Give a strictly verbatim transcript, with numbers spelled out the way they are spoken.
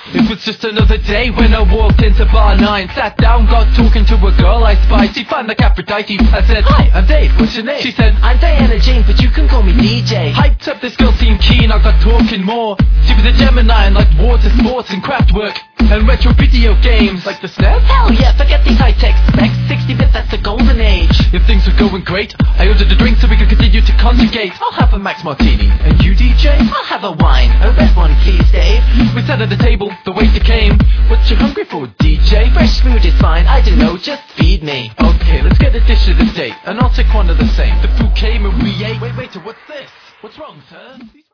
It was just another day when I walked into bar nine. Sat down, got talking to a girl I spied. She found like Aphrodite. I said, hi, I'm Dave, what's your name? She said, I'm Diana Jane, but you can call me D J. Hyped up, this girl seemed keen, I got talking more. She was a Gemini and liked water sports and craft work and retro video games like the S N E S. Hell yeah, forget these high-tech specs. sixty bit, that's the golden age. If things were going great, I ordered a drink so we could continue to conjugate. I'll have a Max Martini. And you, D J? I'll have a wine, a red one please, Dave. We sat at the table, the waiter came. What you hungry for, D J? Fresh food is fine, I don't know, just feed me. Okay, let's get a dish of the day, and I'll take one of the same. The food came and we ate. Wait, waiter, what's this? What's wrong, sir?